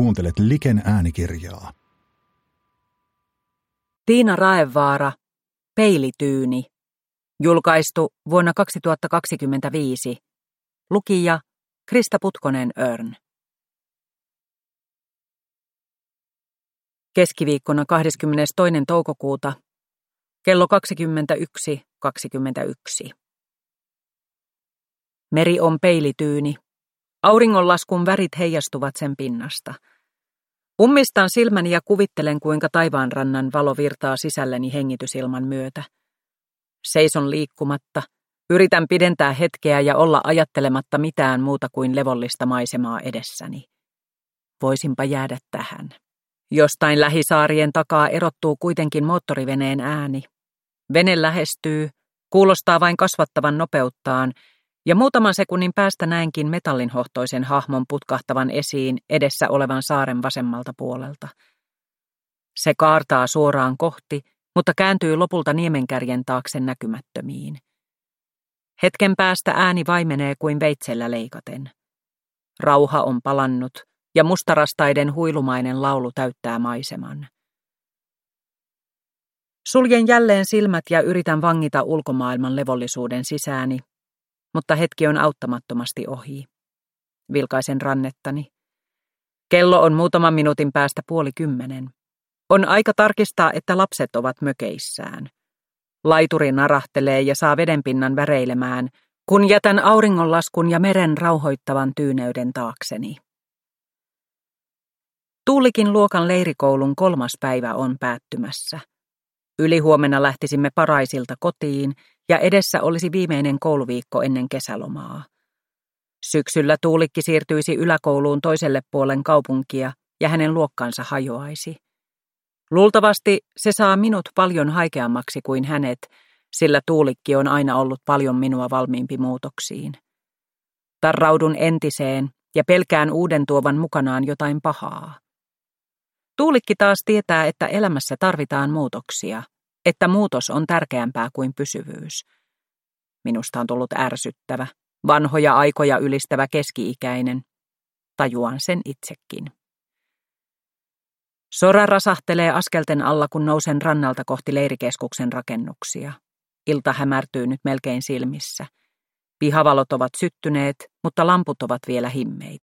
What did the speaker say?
Kuuntelet Liken äänikirjaa. Tiina Raevaara, Peilityyni. Julkaistu vuonna 2025. Lukija Krista Putkonen-Örn. Keskiviikkona 22. toukokuuta kello 21:21. Meri on peilityyni. Auringonlaskun värit heijastuvat sen pinnasta. Ummistan silmäni ja kuvittelen, kuinka taivaanrannan valo virtaa sisälläni hengitysilman myötä. Seison liikkumatta, yritän pidentää hetkeä ja olla ajattelematta mitään muuta kuin levollista maisemaa edessäni. Voisinpa jäädä tähän. Jostain lähisaarien takaa erottuu kuitenkin moottoriveneen ääni. Vene lähestyy, kuulostaa vain kasvattavan nopeuttaan, ja muutaman sekunnin päästä näenkin metallinhohtoisen hahmon putkahtavan esiin edessä olevan saaren vasemmalta puolelta. Se kaartaa suoraan kohti, mutta kääntyy lopulta niemenkärjen taakse näkymättömiin. Hetken päästä ääni vaimenee kuin veitsellä leikaten. Rauha on palannut, ja mustarastaiden huilumainen laulu täyttää maiseman. Suljen jälleen silmät ja yritän vangita ulkomaailman levollisuuden sisääni, mutta hetki on auttamattomasti ohi. Vilkaisen rannettani. Kello on muutaman minuutin päästä 9:30. On aika tarkistaa, että lapset ovat mökeissään. Laituri narahtelee ja saa vedenpinnan väreilemään, kun jätän auringonlaskun ja meren rauhoittavan tyyneyden taakseni. Tuulikin luokan leirikoulun 3. päivä on päättymässä. Ylihuomenna lähtisimme Paraisilta kotiin ja edessä olisi viimeinen kouluviikko ennen kesälomaa. Syksyllä Tuulikki siirtyisi yläkouluun toiselle puolen kaupunkia ja hänen luokkansa hajoaisi. Luultavasti se saa minut paljon haikeammaksi kuin hänet, sillä Tuulikki on aina ollut paljon minua valmiimpi muutoksiin. Tarraudun entiseen ja pelkään uuden tuovan mukanaan jotain pahaa. Tuulikki taas tietää, että elämässä tarvitaan muutoksia, että muutos on tärkeämpää kuin pysyvyys. Minusta on tullut ärsyttävä, vanhoja aikoja ylistävä keski-ikäinen. Tajuan sen itsekin. Sora rasahtelee askelten alla, kun nousen rannalta kohti leirikeskuksen rakennuksia. Ilta hämärtyy nyt melkein silmissä. Pihavalot ovat syttyneet, mutta lamput ovat vielä himmeitä.